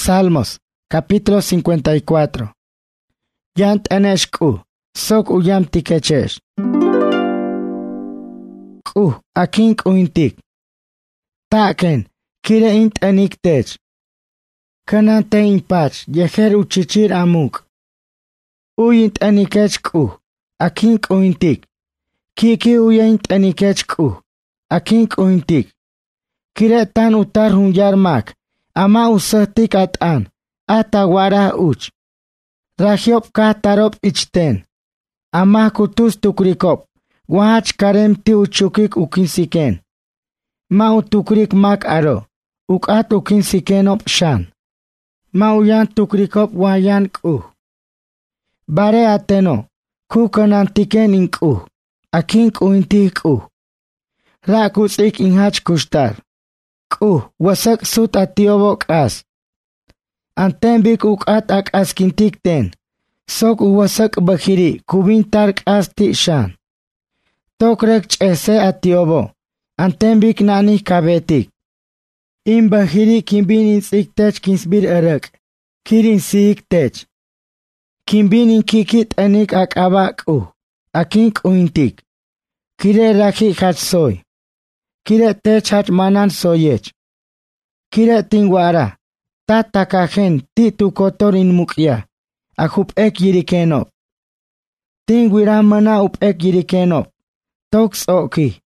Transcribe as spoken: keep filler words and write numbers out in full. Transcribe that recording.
Salmos, capítulo cincuenta y cuatro. Yant aneshku, sok uyam tikechesh. Ku, akin kuintik. Taken, kire int aniktech. Kanan te impach, yeher uchichir amuk. Uyint anikech ku, akin kuintik. Kiki uyint anikech ku, akin kuintik. Kire tan utar hunyar mak. Ama usahtik atan, ata wara uch. Rahiop ka tarop ichten. Ama kutus tukrikop, wahach karem ti uchukik ukinsiken. Ma utukrik mak aro, ukat ukinsikenop shan. Ma uyan tukrikop wayan ku. Bare ateno, ku kanantiken inku, akin kuintik ku. Ra kutsik inhach kushtar. Ku, wasak sut atiobok as. Antembik ukat ak askintikten. Sok uwasak bakiri kubintark asti shan. Tokrek chese atiobo. Antembik nani kabetik. In bakiri kimbin insiktech kinsbir erak. Kirin siiktech. Kimbin in kikit anik ak abak u. Akink uintik. Kire raki hatsoy. Kire tech hat manan soyech. Kire tingwara. Tatakajen ti tu kotorin mukya. Akup ek yirikenop. Tingwira mana up ek yirikenop. Toks oki.